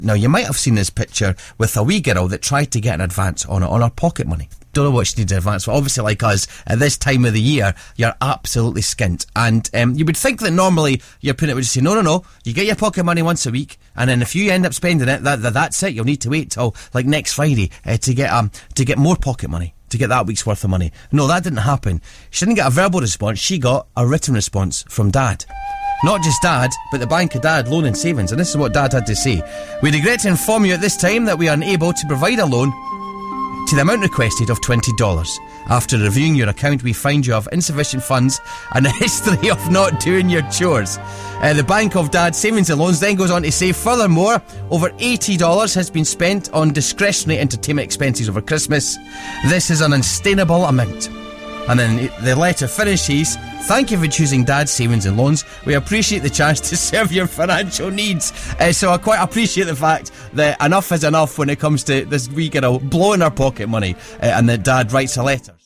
Now, you might have seen this picture with a wee girl that tried to get an advance on her pocket money. Don't know what she needs an advance for. Obviously, like us, at this time of the year, you're absolutely skint. And you would think that normally your parent would just say, no, you get your pocket money once a week, and then if you end up spending it, that's it. You'll need to wait till like next Friday to get more pocket money, to get that week's worth of money. No, that didn't happen. She didn't get a verbal response. She got a written response from Dad. Not just Dad, but the Bank of Dad Loan and Savings. And this is what Dad had to say. We regret to inform you at this time that we are unable to provide a loan to the amount requested of $20. After reviewing your account, we find you have insufficient funds and a history of not doing your chores. The Bank of Dad Savings and Loans then goes on to say, furthermore, over $80 has been spent on discretionary entertainment expenses over Christmas. This is an unsustainable amount. And then the letter finishes, thank you for choosing Dad's Savings and Loans. We appreciate the chance to serve your financial needs. So I quite appreciate the fact that enough is enough when it comes to this wee girl blowing her pocket money, and that Dad writes a letter.